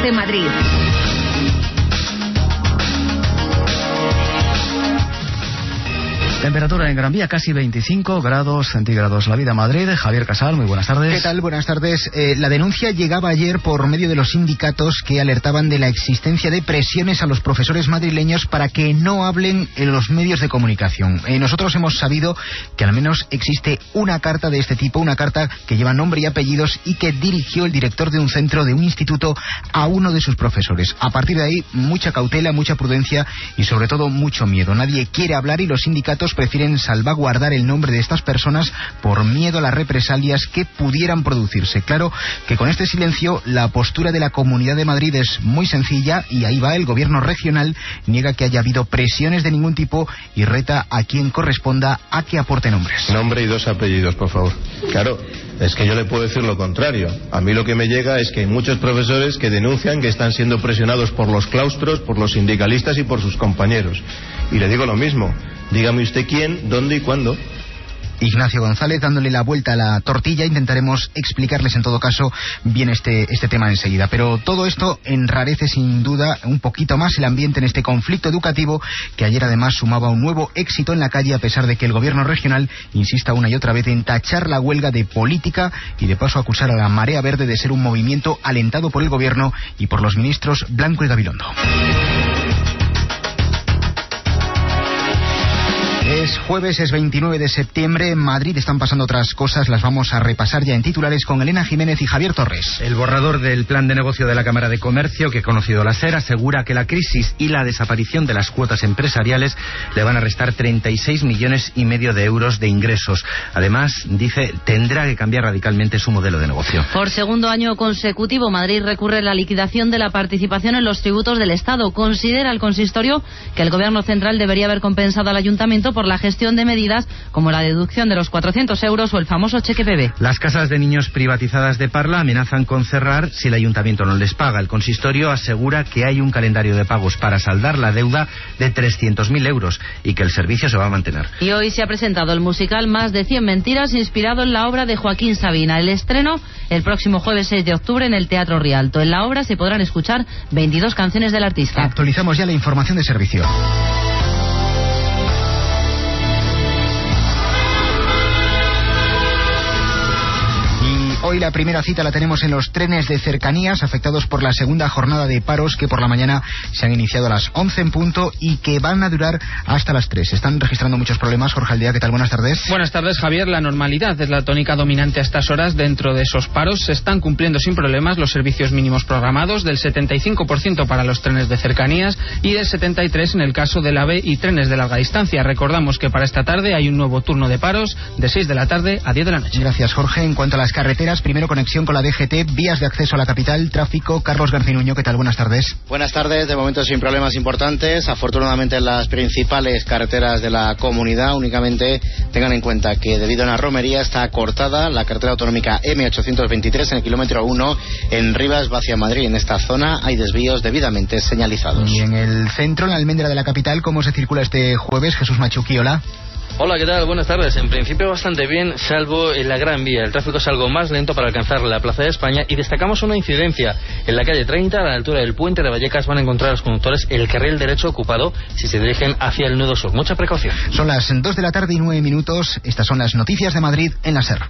de Madrid. Temperatura en Gran Vía casi 25 grados centígrados. La Vida Madrid. Javier Casal, muy buenas tardes. ¿Qué tal? Buenas tardes. La denuncia llegaba ayer por medio de los sindicatos que alertaban de la existencia de presiones a los profesores madrileños para que no hablen en los medios de comunicación. Nosotros hemos sabido que al menos existe una carta de este tipo, una carta que lleva nombre y apellidos y que dirigió el director de un centro, de un instituto, a uno de sus profesores. A partir de ahí, mucha cautela, mucha prudencia y sobre todo mucho miedo. Nadie quiere hablar y los sindicatos prefieren salvaguardar el nombre de estas personas por miedo a las represalias que pudieran producirse. Claro que con este silencio la postura de la Comunidad de Madrid es muy sencilla y ahí va. El gobierno regional niega que haya habido presiones de ningún tipo y reta a quien corresponda a que aporte nombres. Nombre y 2 apellidos, por favor. Claro, es que yo le puedo decir lo contrario. A mí lo que me llega es que hay muchos profesores que denuncian que están siendo presionados por los claustros, por los sindicalistas y por sus compañeros. Y le digo lo mismo. Dígame usted quién, dónde y cuándo. Ignacio González, dándole la vuelta a la tortilla. Intentaremos explicarles en todo caso bien este tema enseguida. Pero todo esto enrarece sin duda un poquito más el ambiente en este conflicto educativo que ayer además sumaba un nuevo éxito en la calle, a pesar de que el gobierno regional insista una y otra vez en tachar la huelga de política y de paso acusar a la Marea Verde de ser un movimiento alentado por el gobierno y por los ministros Blanco y Gabilondo. Es jueves, es 29 de septiembre. En Madrid están pasando otras cosas. Las vamos a repasar ya en titulares con Elena Jiménez y Javier Torres. El borrador del plan de negocio de la Cámara de Comercio, que ha conocido la SER, asegura que la crisis y la desaparición de las cuotas empresariales le van a restar 36,5 millones de euros de ingresos. Además, dice, tendrá que cambiar radicalmente su modelo de negocio. Por segundo año consecutivo, Madrid recurre a la liquidación de la participación en los tributos del Estado. Considera el consistorio que el Gobierno central debería haber compensado al Ayuntamiento por la gestión de medidas como la deducción de los 400 euros o el famoso cheque bebé. Las casas de niños privatizadas de Parla amenazan con cerrar si el ayuntamiento no les paga. El consistorio asegura que hay un calendario de pagos para saldar la deuda de 300.000 euros y que el servicio se va a mantener. Y hoy se ha presentado el musical Más de 100 mentiras, inspirado en la obra de Joaquín Sabina. El estreno el próximo jueves 6 de octubre en el Teatro Rialto. En la obra se podrán escuchar 22 canciones del artista. Actualizamos ya la información de servicio. Hoy la primera cita la tenemos en los trenes de cercanías afectados por la segunda jornada de paros que por la mañana se han iniciado a las 11 en punto y que van a durar hasta las 3. Están registrando muchos problemas. Jorge Aldea, ¿qué tal? Buenas tardes. Buenas tardes, Javier. La normalidad es la tónica dominante a estas horas. Dentro de esos paros se están cumpliendo sin problemas los servicios mínimos programados, del 75% para los trenes de cercanías y del 73% en el caso del AVE y trenes de larga distancia. Recordamos que para esta tarde hay un nuevo turno de paros de 6 de la tarde a 10 de la noche. Gracias, Jorge. En cuanto a las carreteras, primero conexión con la DGT, vías de acceso a la capital, tráfico. Carlos Garcinuño, ¿qué tal? Buenas tardes. Buenas tardes, de momento sin problemas importantes. Afortunadamente en las principales carreteras de la comunidad. Únicamente tengan en cuenta que debido a una romería está cortada la carretera autonómica M823 en el kilómetro 1 en Rivas hacia Madrid. En esta zona hay desvíos debidamente señalizados. Y en el centro, en la almendra de la capital, ¿cómo se circula este jueves? Jesús Machuqui, hola. Hola, ¿qué tal? Buenas tardes. En principio bastante bien, salvo en la Gran Vía. El tráfico es algo más lento para alcanzar la Plaza de España y destacamos una incidencia. En la calle 30, a la altura del puente de Vallecas, van a encontrar a los conductores el carril derecho ocupado si se dirigen hacia el nudo sur. Mucha precaución. Son las 2 de la tarde y 9 minutos. Estas son las noticias de Madrid en la SER.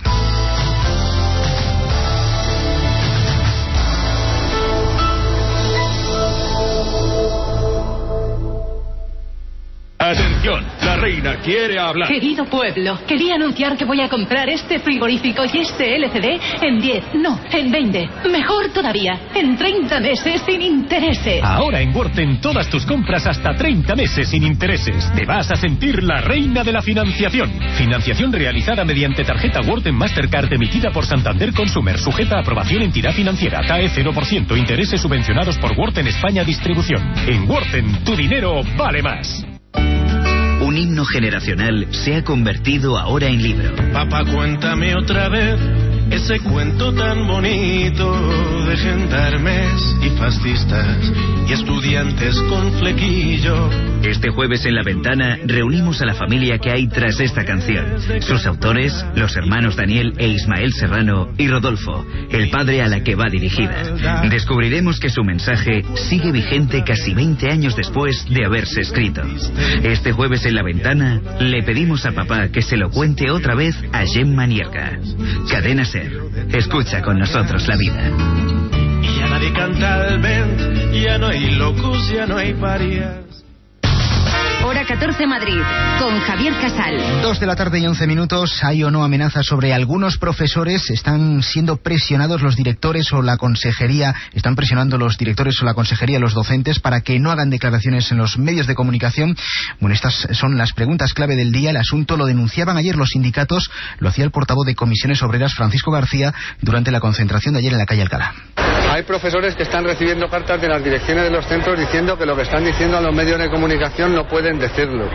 Atención, la reina quiere hablar. Querido pueblo, quería anunciar que voy a comprar este frigorífico y este LCD en 10, no, en 20. Mejor todavía, en 30 meses sin intereses. Ahora en Worten todas tus compras hasta 30 meses sin intereses. Te vas a sentir la reina de la financiación. Financiación realizada mediante tarjeta Worten Mastercard emitida por Santander Consumer, sujeta a aprobación entidad financiera. TAE 0%, intereses subvencionados por Worten España Distribución. En Worten, tu dinero vale más. Un himno generacional se ha convertido ahora en libro. Papá, cuéntame otra vez ese cuento tan bonito de gendarmes y fascistas y estudiantes con flequillo. Este jueves en La Ventana reunimos a la familia que hay tras esta canción. Sus autores, los hermanos Daniel e Ismael Serrano y Rodolfo, el padre a la que va dirigida. Descubriremos que su mensaje sigue vigente casi 20 años después de haberse escrito. Este jueves en La Ventana le pedimos a papá que se lo cuente otra vez a Gemma Nierga. Cadena SER. Escucha con nosotros la vida. Y ya nadie canta el vent, ya no hay locos, ya no hay parias. Hora 14 Madrid, con Javier Casal. 2 de la tarde y 11 minutos. Hay o no amenazas sobre algunos profesores. Están siendo presionados los directores o la consejería. Están presionando los directores o la consejería, los docentes, para que no hagan declaraciones en los medios de comunicación. Bueno, estas son las preguntas clave del día. El asunto lo denunciaban ayer los sindicatos. Lo hacía el portavoz de Comisiones Obreras, Francisco García, durante la concentración de ayer en la calle Alcalá. Hay profesores que están recibiendo cartas de las direcciones de los centros diciendo que lo que están diciendo a los medios de comunicación no pueden decirlo.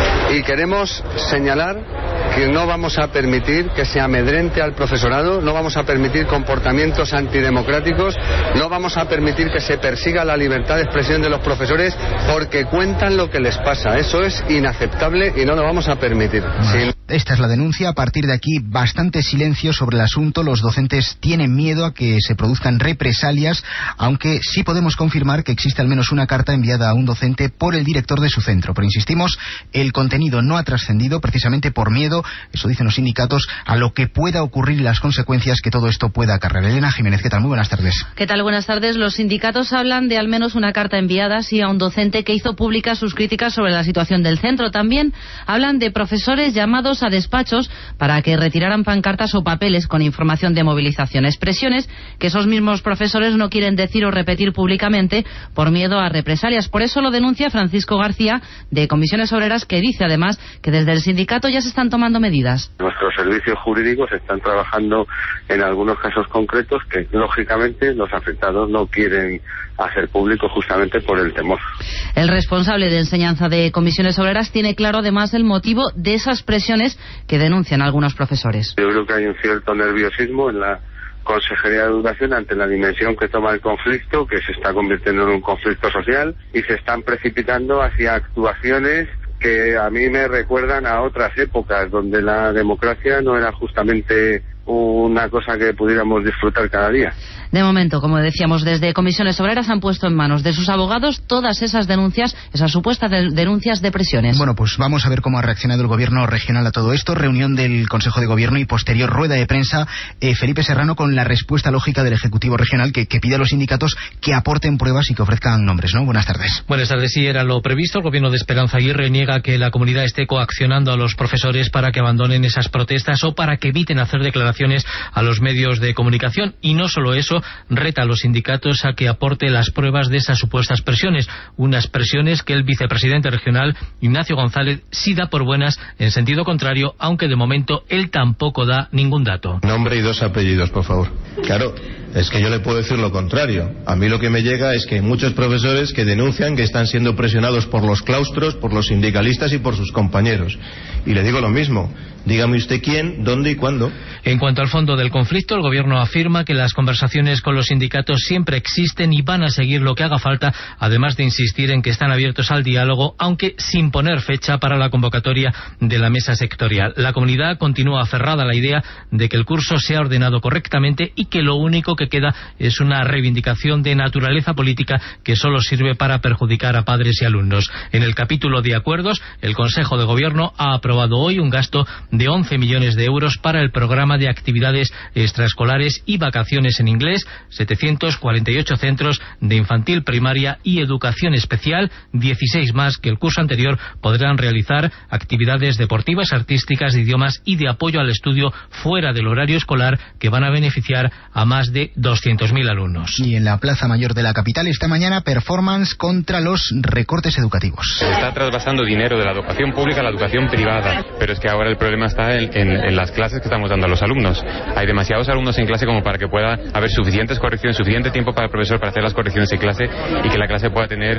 Y queremos señalar que no vamos a permitir que se amedrente al profesorado, no vamos a permitir comportamientos antidemocráticos, no vamos a permitir que se persiga la libertad de expresión de los profesores porque cuentan lo que les pasa. Eso es inaceptable y no lo vamos a permitir. Bueno, esta es la denuncia. A partir de aquí, bastante silencio sobre el asunto. Los docentes tienen miedo a que se produzcan represalias, aunque sí podemos confirmar que existe al menos una carta enviada a un docente por el director de su centro. Pero insistimos, el contenido no ha trascendido precisamente por miedo, eso dicen los sindicatos, a lo que pueda ocurrir y las consecuencias que todo esto pueda acarrear. Elena Jiménez, ¿qué tal? Muy buenas tardes. ¿Qué tal? Buenas tardes. Los sindicatos hablan de al menos una carta enviada, sí, a un docente que hizo públicas sus críticas sobre la situación del centro. También hablan de profesores llamados a despachos para que retiraran pancartas o papeles con información de movilización. Expresiones que esos mismos profesores no quieren decir o repetir públicamente por miedo a represalias. Por eso lo denuncia Francisco García, de Comisiones Obreras, que dice además que desde el sindicato ya se están tomando medidas. Nuestros servicios jurídicos están trabajando en algunos casos concretos que lógicamente los afectados no quieren hacer público justamente por el temor. El responsable de enseñanza de Comisiones Obreras tiene claro además el motivo de esas presiones que denuncian algunos profesores. Yo creo que hay un cierto nerviosismo en la Consejería de Educación ante la dimensión que toma el conflicto, que se está convirtiendo en un conflicto social, y se están precipitando hacia actuaciones que a mí me recuerdan a otras épocas donde la democracia no era justamente una cosa que pudiéramos disfrutar cada día. De momento, como decíamos, desde Comisiones Obreras han puesto en manos de sus abogados todas esas denuncias, esas supuestas denuncias de presiones. Bueno, pues vamos a ver cómo ha reaccionado el gobierno regional a todo esto. Reunión del Consejo de Gobierno y posterior rueda de prensa. Felipe Serrano, con la respuesta lógica del Ejecutivo Regional que pide a los sindicatos que aporten pruebas y que ofrezcan nombres, ¿no? Buenas tardes. Buenas tardes. Sí, era lo previsto. El gobierno de Esperanza Aguirre niega que la comunidad esté coaccionando a los profesores para que abandonen esas protestas o para que eviten hacer declaraciones a los medios de comunicación. Y no solo eso, reta a los sindicatos a que aporte las pruebas de esas supuestas presiones, unas presiones que el vicepresidente regional, Ignacio González, sí da por buenas en sentido contrario, aunque de momento él tampoco da ningún dato. Nombre y 2 apellidos, por favor. Claro, es que yo le puedo decir lo contrario. A mí lo que me llega es que hay muchos profesores que denuncian que están siendo presionados por los claustros, por los sindicalistas y por sus compañeros. Y le digo lo mismo. Dígame usted quién, dónde y cuándo. En cuanto al fondo del conflicto, el gobierno afirma que las conversaciones con los sindicatos siempre existen y van a seguir lo que haga falta, además de insistir en que están abiertos al diálogo, aunque sin poner fecha para la convocatoria de la mesa sectorial. La comunidad continúa aferrada a la idea de que el curso sea ordenado correctamente y que lo único que queda es una reivindicación de naturaleza política que solo sirve para perjudicar a padres y alumnos. En el capítulo de acuerdos, el Consejo de Gobierno ha aprobado hoy un gasto de 11 millones de euros para el programa de actividades extraescolares y vacaciones en inglés, 748 centros de infantil primaria y educación especial, 16 más que el curso anterior, podrán realizar actividades deportivas, artísticas, de idiomas y de apoyo al estudio fuera del horario escolar que van a beneficiar a más de de 200.000 alumnos. Y en la Plaza Mayor de la capital esta mañana, performance contra los recortes educativos. Se está trasvasando dinero de la educación pública a la educación privada, pero es que ahora el problema está en las clases que estamos dando a los alumnos. Hay demasiados alumnos en clase como para que pueda haber suficientes correcciones, suficiente tiempo para el profesor para hacer las correcciones en clase y que la clase pueda tener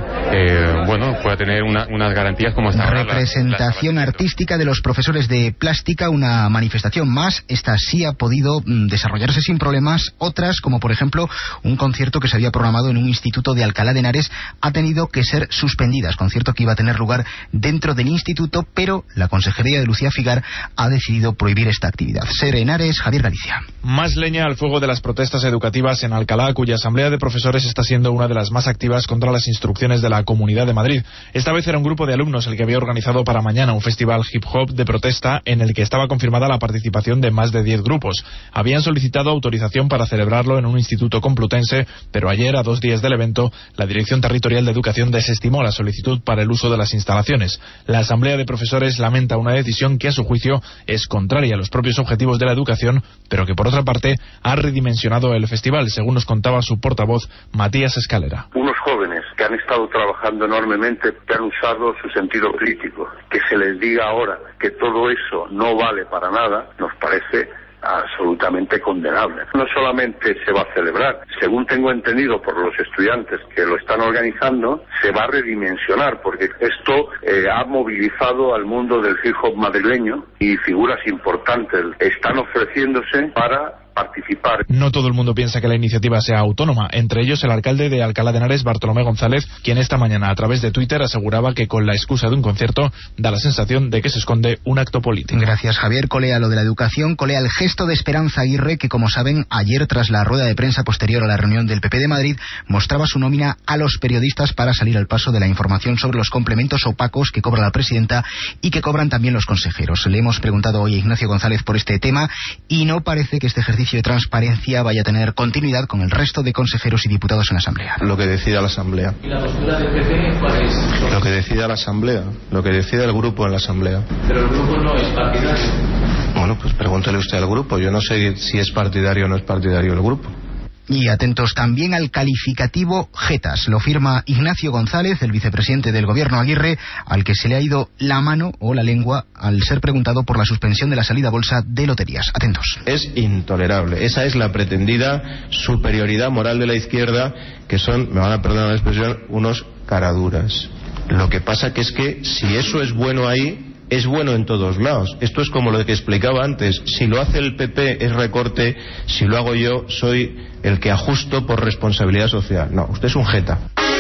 unas garantías como hasta ahora. Representación artística de los profesores de plástica, una manifestación más. Esta sí ha podido desarrollarse sin problemas. Otras, como por ejemplo un concierto que se había programado en un instituto de Alcalá de Henares, ha tenido que ser suspendidas. Concierto que iba a tener lugar dentro del instituto, pero la Consejería de Lucía Figar ha decidido prohibir esta actividad. Ser Henares, Javier Galicia. Más leña al fuego de las protestas educativas en Alcalá, cuya asamblea de profesores está siendo una de las más activas contra las instrucciones de la Comunidad de Madrid. Esta vez era un grupo de alumnos el que había organizado para mañana un festival hip hop de protesta en el que estaba confirmada la participación de más de 10 grupos. Habían solicitado autorización para celebrarlo en un instituto complutense, pero ayer, a 2 días del evento, la Dirección Territorial de Educación desestimó la solicitud para el uso de las instalaciones. La asamblea de profesores lamenta una decisión que, a su juicio, es contraria a los propios objetivos de la educación, pero que, por otra parte, ha redimensionado el festival, según nos contaba su portavoz, Matías Escalera. Unos jóvenes que han estado trabajando enormemente, que han usado su sentido crítico, que se les diga ahora que todo eso no vale para nada, nos parece absolutamente condenable. No solamente se va a celebrar, según tengo entendido por los estudiantes que lo están organizando, se va a redimensionar, porque esto ha movilizado al mundo del hip hop madrileño y figuras importantes están ofreciéndose para participar. No todo el mundo piensa que la iniciativa sea autónoma, entre ellos el alcalde de Alcalá de Henares, Bartolomé González, quien esta mañana a través de Twitter aseguraba que con la excusa de un concierto da la sensación de que se esconde un acto político. Gracias, Javier. Colea lo de la educación, colea el gesto de Esperanza Aguirre, que como saben, ayer tras la rueda de prensa posterior a la reunión del PP de Madrid, mostraba su nómina a los periodistas para salir al paso de la información sobre los complementos opacos que cobra la presidenta y que cobran también los consejeros. Le hemos preguntado hoy a Ignacio González por este tema y no parece que este ejercicio de transparencia vaya a tener continuidad con el resto de consejeros y diputados en la Asamblea. Lo que decida la Asamblea. ¿Y la postura del PP cuál es? Lo que decida la Asamblea, lo que decida el grupo en la Asamblea. Pero el grupo no es partidario. Bueno, pues pregúntele usted al grupo. Yo no sé si es partidario o no es partidario el grupo. Y atentos también al calificativo jetas. Lo firma Ignacio González, el vicepresidente del Gobierno Aguirre, al que se le ha ido la mano o la lengua al ser preguntado por la suspensión de la salida a bolsa de loterías. Atentos. Es intolerable. Esa es la pretendida superioridad moral de la izquierda, que son, me van a perdonar la expresión, unos caraduras. Lo que pasa que es que si eso es bueno ahí, es bueno en todos lados. Esto es como lo que explicaba antes. Si lo hace el PP es recorte, si lo hago yo soy el que ajusto por responsabilidad social. No, usted es un jeta.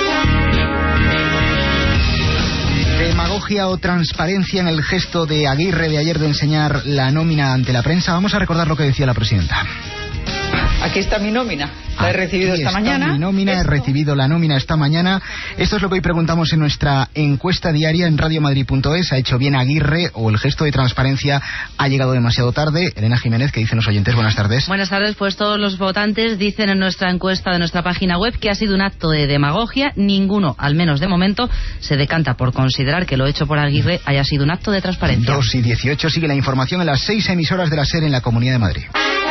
¿Demagogia o transparencia en el gesto de Aguirre de ayer de enseñar la nómina ante la prensa? Vamos a recordar lo que decía la presidenta. Aquí está mi nómina. La he recibido esta mañana. Mi nómina, he recibido la nómina esta mañana. Esto es lo que hoy preguntamos en nuestra encuesta diaria en radiomadrid.es. ¿Ha hecho bien Aguirre o el gesto de transparencia ha llegado demasiado tarde? Elena Jiménez, ¿qué dicen los oyentes? Buenas tardes. Buenas tardes. Pues todos los votantes dicen en nuestra encuesta de nuestra página web que ha sido un acto de demagogia. Ninguno, al menos de momento, se decanta por considerar que lo hecho por Aguirre haya sido un acto de transparencia. 2:18 sigue la información en las 6 emisoras de la SER en la Comunidad de Madrid.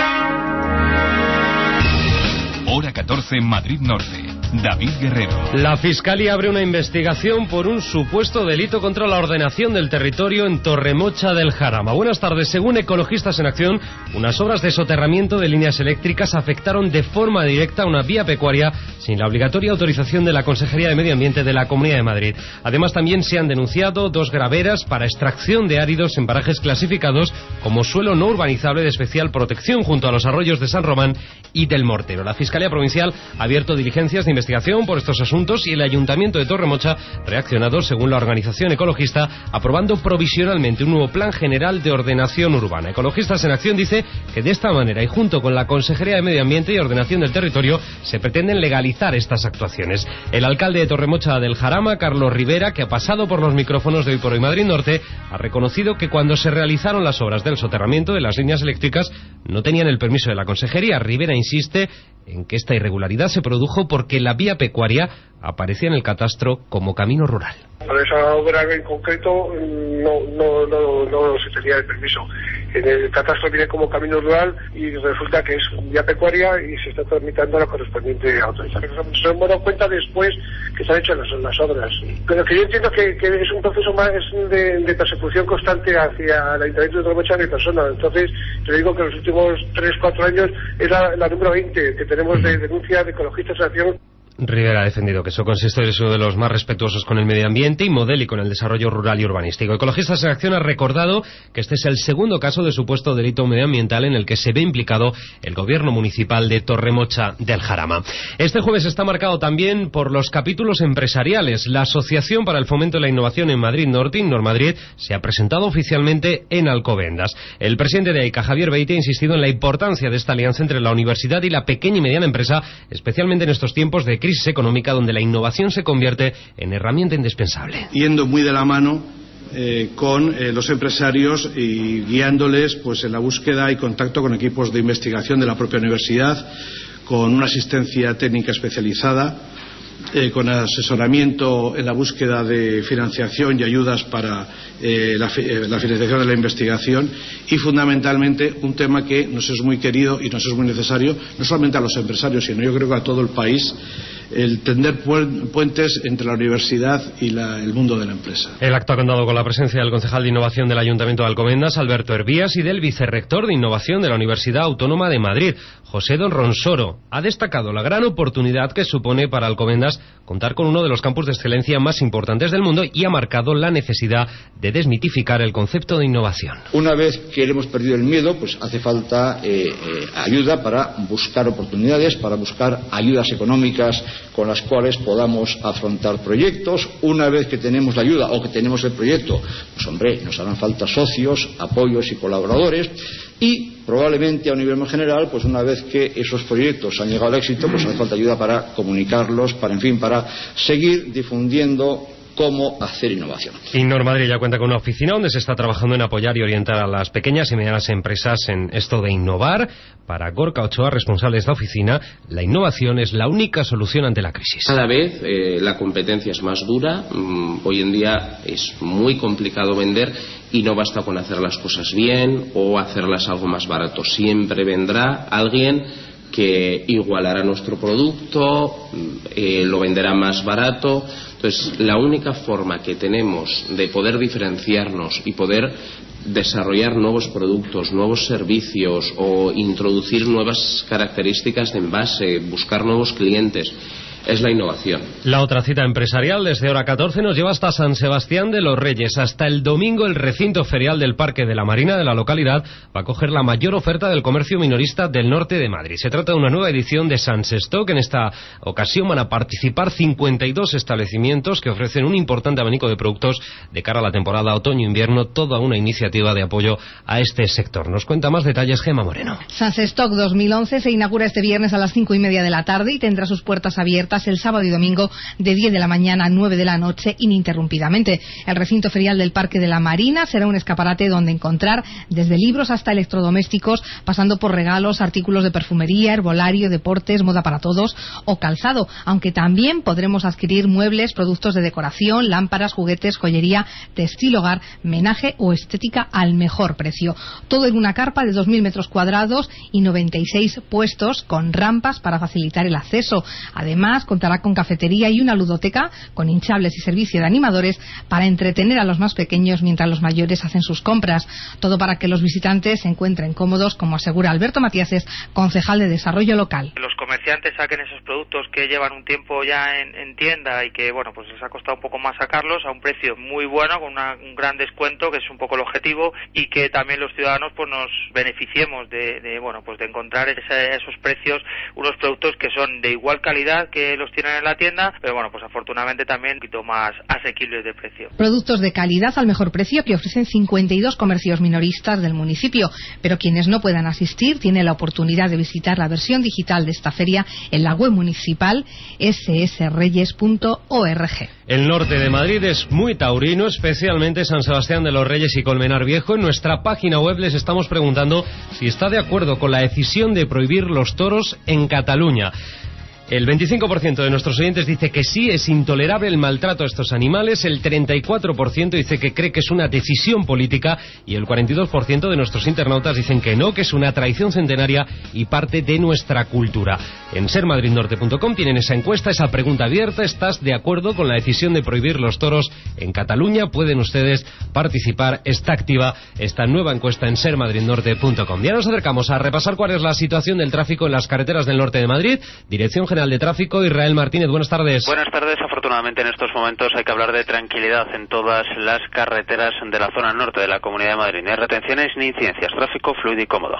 Hora 14, Madrid Norte. David Guerrero. La Fiscalía abre una investigación por un supuesto delito contra la ordenación del territorio en Torremocha del Jarama. Buenas tardes. Según Ecologistas en Acción, unas obras de soterramiento de líneas eléctricas afectaron de forma directa una vía pecuaria sin la obligatoria autorización de la Consejería de Medio Ambiente de la Comunidad de Madrid. Además, también se han denunciado 2 graveras para extracción de áridos en parajes clasificados como suelo no urbanizable de especial protección junto a los arroyos de San Román y del Mortero. La Fiscalía Provincial ha abierto diligencias de investigación por estos asuntos y el Ayuntamiento de Torremocha ha reaccionado, según la organización ecologista, aprobando provisionalmente un nuevo Plan General de Ordenación Urbana. Ecologistas en Acción dice que de esta manera y junto con la Consejería de Medio Ambiente y Ordenación del Territorio se pretenden legalizar estas actuaciones. El alcalde de Torremocha del Jarama, Carlos Rivera, que ha pasado por los micrófonos de Hoy por Hoy Madrid Norte, ha reconocido que cuando se realizaron las obras del soterramiento de las líneas eléctricas no tenían el permiso de la Consejería. Rivera insiste en que esta irregularidad se produjo porque la vía pecuaria aparecía en el catastro como camino rural. Para esa obra en concreto no se tenía el permiso. En el catastro viene como camino rural y resulta que es vía pecuaria y se está tramitando la correspondiente autorización. Nos hemos dado cuenta después que se han hecho las obras. Pero que yo entiendo que es un proceso más de persecución constante hacia el Ayuntamiento de Torremocha de persona. Entonces, te digo que en los últimos 3-4 años es la número 20 que tenemos de denuncia de ecologistas en acción. Rivera ha defendido que su consistorio es uno de los más respetuosos con el medio ambiente y modélico en el desarrollo rural y urbanístico. Ecologistas en Acción ha recordado que este es el segundo caso de supuesto delito medioambiental en el que se ve implicado el gobierno municipal de Torremocha del Jarama. Este jueves está marcado también por los capítulos empresariales. La Asociación para el Fomento de la Innovación en Madrid Norte, Innormadrid, se ha presentado oficialmente en Alcobendas. El presidente de AICA, Javier Beite, ha insistido en la importancia de esta alianza entre la universidad y la pequeña y mediana empresa, especialmente en estos tiempos de crisis económica donde la innovación se convierte en herramienta indispensable. Yendo muy de la mano con los empresarios y guiándoles pues en la búsqueda y contacto con equipos de investigación de la propia universidad, con una asistencia técnica especializada, con asesoramiento en la búsqueda de financiación y ayudas para la financiación de la investigación y fundamentalmente un tema que nos es muy querido y nos es muy necesario, no solamente a los empresarios, sino yo creo que a todo el país, el tender puentes entre la universidad y el mundo de la empresa. El acto ha contado con la presencia del concejal de Innovación del Ayuntamiento de Alcobendas, Alberto Hervías, y del vicerrector de Innovación de la Universidad Autónoma de Madrid, José Don Ronsoro. Ha destacado la gran oportunidad que supone para Alcobendas contar con uno de los campus de excelencia más importantes del mundo y ha marcado la necesidad de desmitificar el concepto de innovación. Una vez que hemos perdido el miedo, pues hace falta ayuda para buscar oportunidades, para buscar ayudas económicas con las cuales podamos afrontar proyectos. Una vez que tenemos la ayuda o que tenemos el proyecto, pues hombre, nos harán falta socios, apoyos y colaboradores. Y probablemente a un nivel más general, pues una vez que esos proyectos han llegado al éxito, pues hace falta ayuda para comunicarlos, para seguir difundiendo cómo hacer innovación. Innormadrid ya cuenta con una oficina donde se está trabajando en apoyar y orientar a las pequeñas y medianas empresas en esto de innovar. Para Gorka Ochoa, responsable de esta oficina, la innovación es la única solución ante la crisis. Cada vez la competencia es más dura. Hoy en día es muy complicado vender y no basta con hacer las cosas bien o hacerlas algo más barato. Siempre vendrá alguien que igualará nuestro producto, lo venderá más barato. Entonces, la única forma que tenemos de poder diferenciarnos y poder desarrollar nuevos productos, nuevos servicios o introducir nuevas características de envase, buscar nuevos clientes, es la innovación. La otra cita empresarial desde hora 14 nos lleva hasta San Sebastián de los Reyes. Hasta el domingo el recinto ferial del Parque de la Marina de la localidad va a coger la mayor oferta del comercio minorista del norte de Madrid. Se trata de una nueva edición de Sansestock. En esta ocasión van a participar 52 establecimientos que ofrecen un importante abanico de productos de cara a la temporada otoño-invierno, toda una iniciativa de apoyo a este sector. Nos cuenta más detalles Gemma Moreno. Sansestock 2011 se inaugura este viernes a las 5:30 de la tarde y tendrá sus puertas abiertas el sábado y domingo de 10 de la mañana a 9 de la noche ininterrumpidamente. El recinto ferial del Parque de la Marina será un escaparate donde encontrar desde libros hasta electrodomésticos, pasando por regalos, artículos de perfumería, herbolario, deportes, moda para todos o calzado, aunque también podremos adquirir muebles, productos de decoración, lámparas, juguetes, joyería, textil, hogar, menaje o estética al mejor precio. Todo en una carpa de 2.000 metros cuadrados y 96 puestos con rampas para facilitar el acceso. Además, contará con cafetería y una ludoteca con hinchables y servicio de animadores para entretener a los más pequeños mientras los mayores hacen sus compras. Todo para que los visitantes se encuentren cómodos, como asegura Alberto Matíases, concejal de Desarrollo Local. Los comerciantes saquen esos productos que llevan un tiempo ya en tienda y que, bueno, pues les ha costado un poco más sacarlos a un precio muy bueno, con un gran descuento, que es un poco el objetivo, y que también los ciudadanos pues nos beneficiemos de encontrar esos precios, unos productos que son de igual calidad que los tienen en la tienda, pero bueno, pues afortunadamente también un poquito más asequibles de precio. Productos de calidad al mejor precio que ofrecen 52 comercios minoristas del municipio, pero quienes no puedan asistir tienen la oportunidad de visitar la versión digital de esta feria en la web municipal ssreyes.org. El norte de Madrid es muy taurino, especialmente San Sebastián de los Reyes y Colmenar Viejo. En nuestra página web les estamos preguntando si está de acuerdo con la decisión de prohibir los toros en Cataluña. El 25% de nuestros oyentes dice que sí, es intolerable el maltrato a estos animales, el 34% dice que cree que es una decisión política y el 42% de nuestros internautas dicen que no, que es una tradición centenaria y parte de nuestra cultura. En sermadridnorte.com tienen esa encuesta, esa pregunta abierta. ¿Estás de acuerdo con la decisión de prohibir los toros en Cataluña? Pueden ustedes participar. Está activa esta nueva encuesta en sermadridnorte.com. Ya nos acercamos a repasar cuál es la situación del tráfico en las carreteras del norte de Madrid. Dirección General de Tráfico, Israel Martínez, buenas tardes. Buenas tardes. Afortunadamente en estos momentos hay que hablar de tranquilidad en todas las carreteras de la zona norte de la Comunidad de Madrid. Ni hay retenciones ni incidencias. Tráfico fluido y cómodo.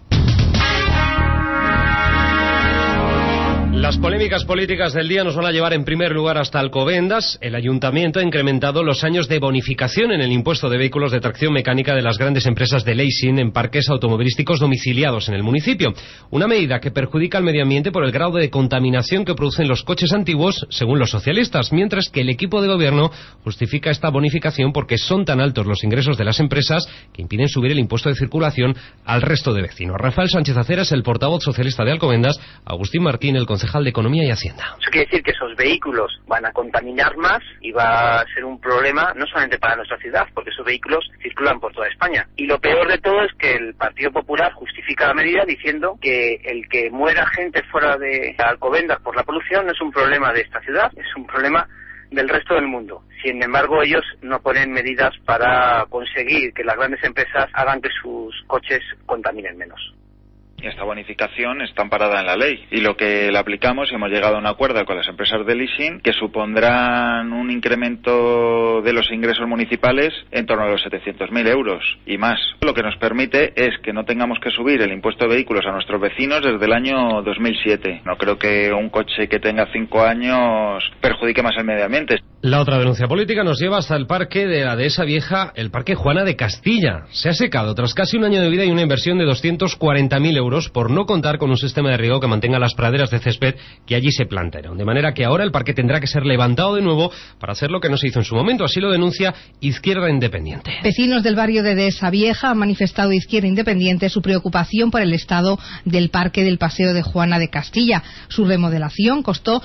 Las polémicas políticas del día nos van a llevar en primer lugar hasta Alcobendas. El Ayuntamiento ha incrementado los años de bonificación en el impuesto de vehículos de tracción mecánica de las grandes empresas de leasing en parques automovilísticos domiciliados en el municipio. Una medida que perjudica al medio ambiente por el grado de contaminación que producen los coches antiguos, según los socialistas, mientras que el equipo de gobierno justifica esta bonificación porque son tan altos los ingresos de las empresas que impiden subir el impuesto de circulación al resto de vecinos. Rafael Sánchez Acera es el portavoz socialista de Alcobendas, Agustín Martín, el concejal de Economía y Hacienda. Eso quiere decir que esos vehículos van a contaminar más y va a ser un problema no solamente para nuestra ciudad, porque esos vehículos circulan por toda España. Y lo peor de todo es que el Partido Popular justifica la medida diciendo que el que muera gente fuera de Alcobendas por la polución no es un problema de esta ciudad, es un problema del resto del mundo. Sin embargo, ellos no ponen medidas para conseguir que las grandes empresas hagan que sus coches contaminen menos. Esta bonificación está amparada en la ley y lo que le aplicamos y hemos llegado a un acuerdo con las empresas de leasing que supondrán un incremento de los ingresos municipales en torno a los 700.000 euros y más. Lo que nos permite es que no tengamos que subir el impuesto de vehículos a nuestros vecinos desde el año 2007. No creo que un coche que tenga 5 años perjudique más al medio ambiente. La otra denuncia política nos lleva hasta el parque de la Dehesa Vieja, el Parque Juana de Castilla. Se ha secado tras casi un año de vida y una inversión de 240.000 euros por no contar con un sistema de riego que mantenga las praderas de césped que allí se plantaron. De manera que ahora el parque tendrá que ser levantado de nuevo para hacer lo que no se hizo en su momento. Así lo denuncia Izquierda Independiente. Vecinos del barrio de Dehesa Vieja han manifestado Izquierda Independiente su preocupación por el estado del parque del Paseo de Juana de Castilla. Su remodelación costó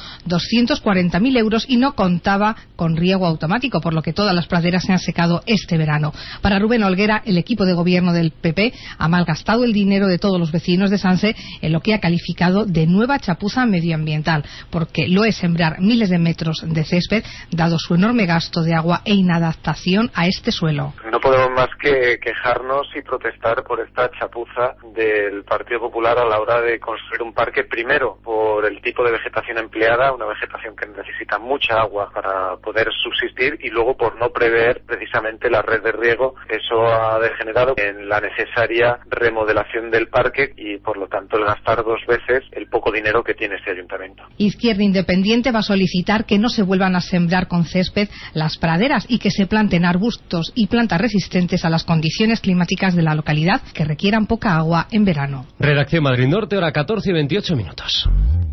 240.000 euros y no contaba con riego automático, por lo que todas las praderas se han secado este verano. Para Rubén Olguera, el equipo de gobierno del PP ha malgastado el dinero de todos los vecinos de Sanse en lo que ha calificado de nueva chapuza medioambiental, porque lo es sembrar miles de metros de césped, dado su enorme gasto de agua e inadaptación a este suelo. No podemos más que quejarnos y protestar por esta chapuza del Partido Popular a la hora de construir un parque, primero por el tipo de vegetación empleada, una vegetación que necesita mucha agua para poder subsistir, y luego por no prever precisamente la red de riego. Eso ha degenerado en la necesaria remodelación del parque y por lo tanto el gastar 2 veces el poco dinero que tiene este ayuntamiento. Izquierda Independiente va a solicitar que no se vuelvan a sembrar con césped las praderas y que se planten arbustos y plantas resistentes a las condiciones climáticas de la localidad que requieran poca agua en verano. Redacción Madrid Norte, hora 14:28 minutos.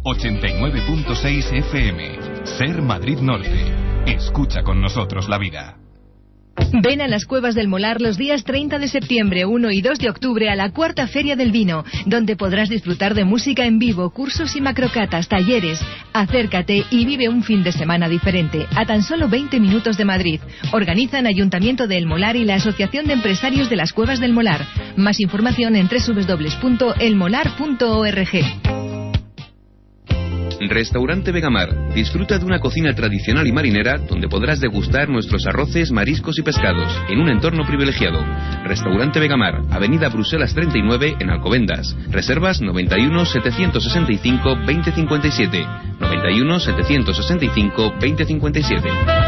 89.6 FM. Ser Madrid Norte. Escucha con nosotros la vida. Ven a las Cuevas del Molar los días 30 de septiembre, 1 y 2 de octubre a la Cuarta Feria del Vino, donde podrás disfrutar de música en vivo, cursos y macrocatas, talleres. Acércate y vive un fin de semana diferente, a tan solo 20 minutos de Madrid. Organizan Ayuntamiento de El Molar y la Asociación de Empresarios de las Cuevas del Molar. Más información en www.elmolar.org. Restaurante Vegamar. Disfruta de una cocina tradicional y marinera donde podrás degustar nuestros arroces, mariscos y pescados en un entorno privilegiado. Restaurante Vegamar, Avenida Bruselas 39 en Alcobendas. Reservas 91 765 2057. 91 765 2057.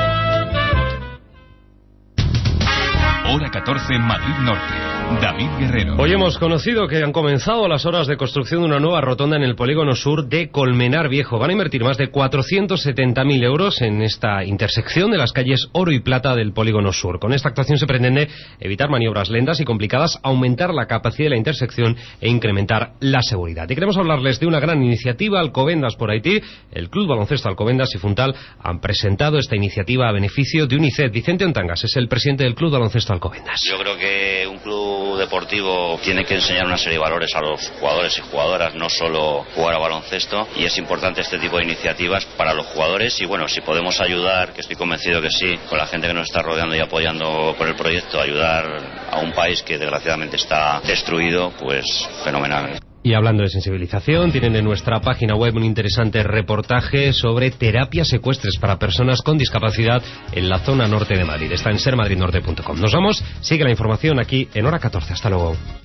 Hora 14 Madrid Norte. David Guerrero. Hoy hemos conocido que han comenzado las obras de construcción de una nueva rotonda en el polígono sur de Colmenar Viejo. Van a invertir más de 470.000 euros en esta intersección de las calles Oro y Plata del polígono sur. Con esta actuación se pretende evitar maniobras lentas y complicadas, aumentar la capacidad de la intersección e incrementar la seguridad. Y queremos hablarles de una gran iniciativa. Alcobendas por Haití, el Club Baloncesto Alcobendas y Funtal han presentado esta iniciativa a beneficio de UNICEF. Vicente Ontangas es el presidente del Club Baloncesto Alcobendas. Yo creo que un club espíritu deportivo tiene que enseñar una serie de valores a los jugadores y jugadoras, no solo jugar a baloncesto, y es importante este tipo de iniciativas para los jugadores. Y bueno, si podemos ayudar, que estoy convencido que sí, con la gente que nos está rodeando y apoyando por el proyecto, ayudar a un país que desgraciadamente está destruido, pues fenomenal. Y hablando de sensibilización, tienen en nuestra página web un interesante reportaje sobre terapias ecuestres para personas con discapacidad en la zona norte de Madrid. Está en sermadridnorte.com. Nos vamos, sigue la información aquí en Hora 14. Hasta luego.